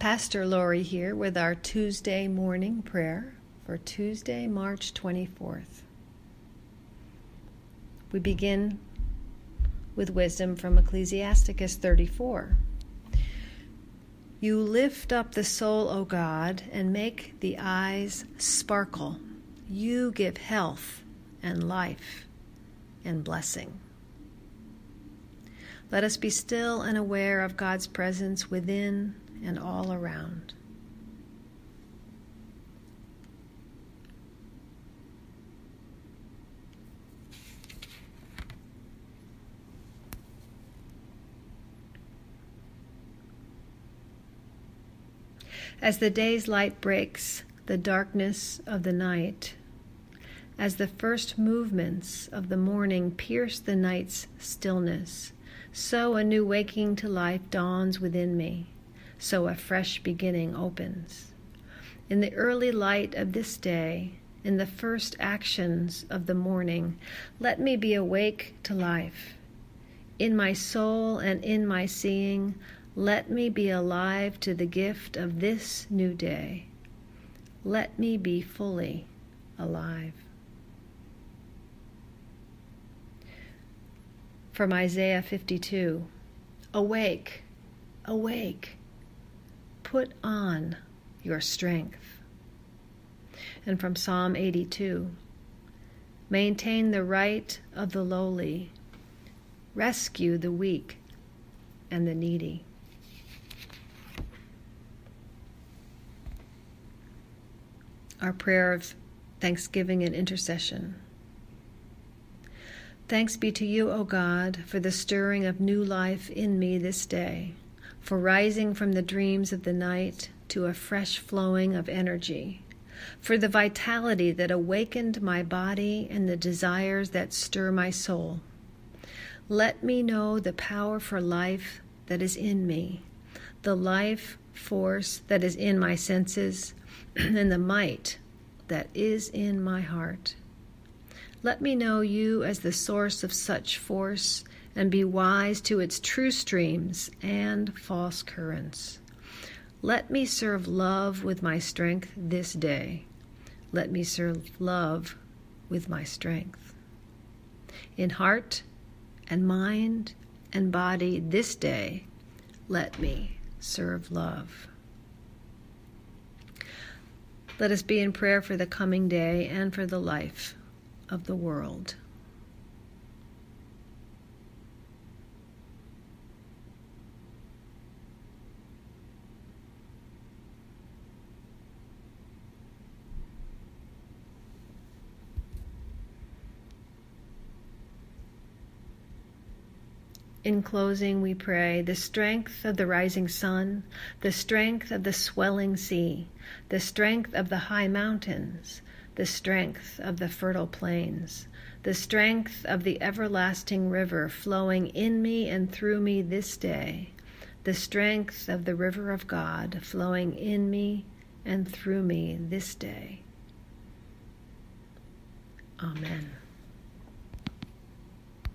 Pastor Lori here with our Tuesday morning prayer for Tuesday, March 24th. We begin with wisdom from Ecclesiasticus 34. You lift up the soul, O God, and make the eyes sparkle. You give health and life and blessing. Let us be still and aware of God's presence within and all around. As the day's light breaks the darkness of the night, as the first movements of the morning pierce the night's stillness, so a new waking to life dawns within me, so a fresh beginning opens. In the early light of this day, in the first actions of the morning, let me be awake to life. In my soul and in my seeing, let me be alive to the gift of this new day. Let me be fully alive. From Isaiah 52, awake, awake, put on your strength. And from Psalm 82, maintain the right of the lowly, rescue the weak and the needy. Our prayer of thanksgiving and intercession. Thanks be to you, O God, for the stirring of new life in me this day, for rising from the dreams of the night to a fresh flowing of energy, for the vitality that awakened my body and the desires that stir my soul. Let me know the power for life that is in me, the life force that is in my senses, and the might that is in my heart. Let me know you as the source of such force and be wise to its true streams and false currents. Let me serve love with my strength this day. Let me serve love with my strength. In heart and mind and body this day, let me serve love. Let us be in prayer for the coming day and for the life of the world. In closing, we pray the strength of the rising sun, the strength of the swelling sea, the strength of the high mountains, the strength of the fertile plains, the strength of the everlasting river flowing in me and through me this day, the strength of the river of God flowing in me and through me this day. Amen.